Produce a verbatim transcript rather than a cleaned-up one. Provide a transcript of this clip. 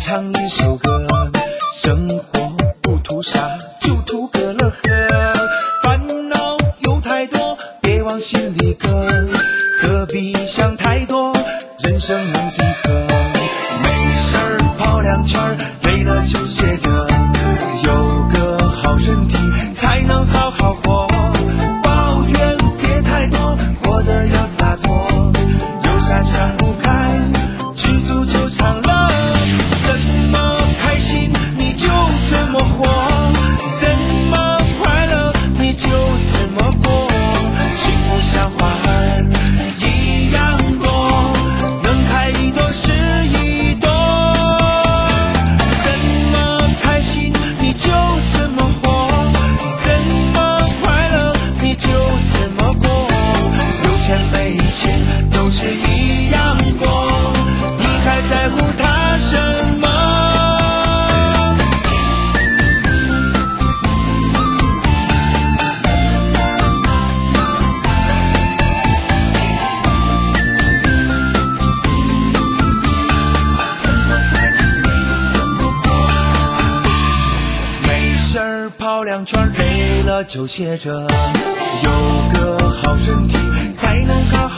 唱一首歌，生活不图啥，就图个乐呵。烦恼有太多，别往心里搁，何必想太多，人生能几何？没事儿跑两圈，累了就歇着，有个好身体才能好好活。抱怨别太多，活得要洒脱，有啥想不开，知足就长乐。怎么开心你就怎么活，怎么快乐你就怎么过，幸福像花儿一样多，能开一朵是一朵。怎么开心你就怎么活，怎么快乐你就怎么过，有钱没钱都是一样过，你还在乎他什么？没事儿跑两圈，累了就歇着，有个好身体才能好